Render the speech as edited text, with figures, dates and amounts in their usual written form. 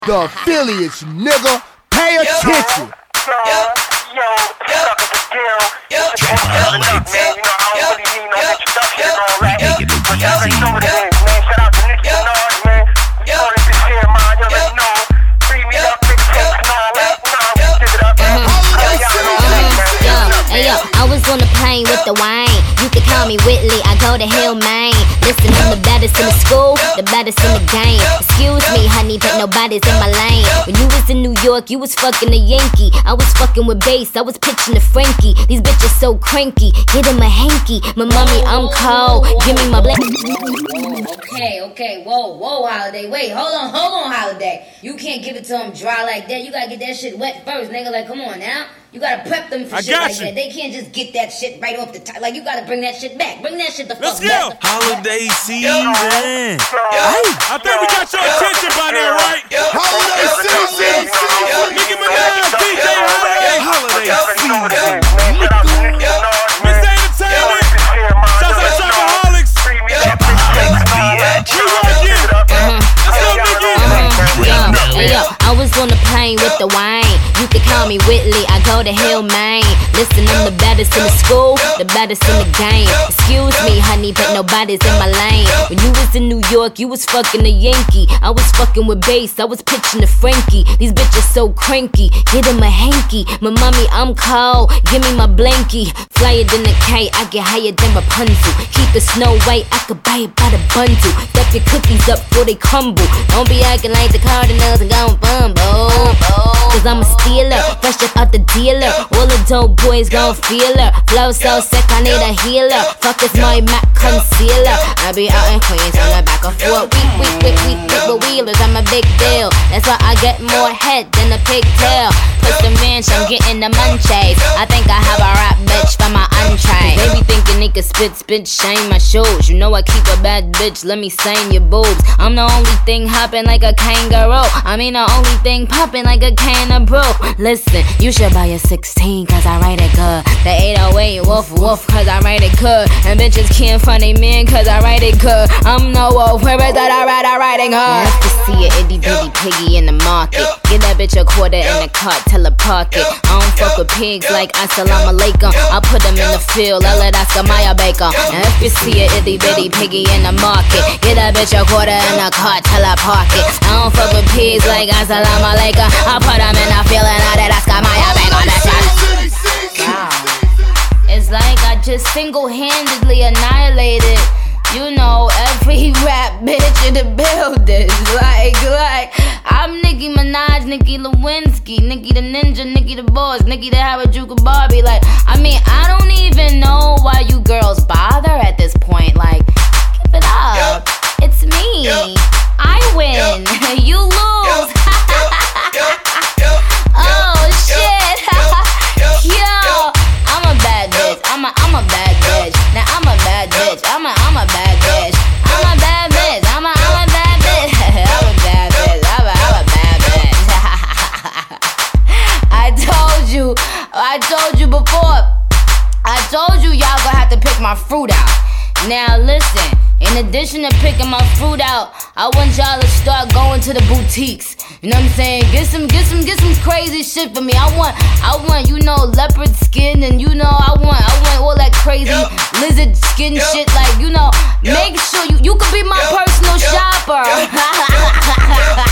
The affiliates, nigga, pay attention. I was on the plane with the wine. You could call me Whitley, I go to Hill, Maine. Listen, I'm the baddest in the school, the baddest in the game. Excuse me, honey, but nobody's in my lane. When you was in New York, you was fucking a Yankee. I was fucking with bass, I was pitching to Frankie. These bitches so cranky, get him a hanky. My mommy, I'm cold, give me my black. Okay, whoa, Holiday. Wait, hold on, Holiday. You can't give it to them dry like that. You gotta get that shit wet first, nigga. Like, come on now. You gotta prep them for shit like that. They can't just get that shit right off the top. Like, you gotta bring that shit back. Bring that shit the fuck back. Let's go. Holiday season. Hey, I think we got your attention by now, right? Holiday season. Nicki Minaj, DJ Holiday season. Miss Entertainment. Shouts out Shopaholics. We working. Let's go, Nicki. I was on the plane with the wine. You could call me Whitley, I go to Hill, Maine. Listen, I'm the baddest in the school, the baddest in the game. Excuse me, honey, but nobody's in my lane. When you was in New York, you was fucking a Yankee. I was fucking with bass, I was pitching to Frankie. These bitches so cranky, get him a hanky. My mommy, I'm cold, give me my blankie. Flyer than a kite, I get higher than Rapunzel. Keep the snow white, I could buy it by the bundle. Stuff your cookies up before they crumble. Don't be acting like the Cardinals and gon' fumble. Cause I'm a stealer, fresh just out the dealer. All the dope boys gon' feel her. Flow so sick, I need a healer. Fuck is my Mac concealer. I be out in Queens on the back of 4 week with wheelers. I'm a big deal. That's why I get more head than a pigtail. Put the ranch, I'm getting the munchies. I think I have a rap bitch for my entree. They be thinking they could spit, shame my shoes. You know I keep a bad bitch, let me sign your boobs. I'm the only thing hopping like a kangaroo. I mean the only thing popping like a can of brew. Listen, you should buy a 16 cause I write it good. The 808 woof cause I write it good. And bitches can't find a man cause I write it good. I'm no wolf, where is that I write it good. If you see an itty bitty piggy in the market, get that bitch a quarter in the cart, tell her park it. I don't fuck with pigs like assalamu alaikum. I put them in the field, I let Oscar Mayer bake 'em. And if you see an itty bitty piggy in the market, get that bitch a quarter in the cart, tell her park it. I don't fuck with pigs like assalamu alaikum. I put them in the field and I let Oscar Mayer bake 'em. Wow. It's like I just single-handedly annihilated, you know, every rap bitch in the building. Like, I'm Nicki Minaj, Nicki Lewinsky, Nicki the Ninja, Nicki the Boss, Nicki the Harajuku Barbie. Like, I mean, I don't even know why you girls bother at this point. Like, give it up. It's me. I win. You lose. Oh, shit. Yo, I'm a bad bitch. I'm a bad bitch. Now I'm a bad bitch. I'm a bad bitch. I'm a bad bitch. I'm a bad bitch. I'm a bad bitch. I'm a bad bitch. I told you before. I told you y'all gonna have to pick my fruit out. Now listen, in addition to picking my fruit out, I want y'all to start going to the boutiques. You know what I'm saying? Get some crazy shit for me. I want, you know, leopard skin, and you know, I want all that crazy lizard skin shit. Like, you know, make sure you could be my personal shopper.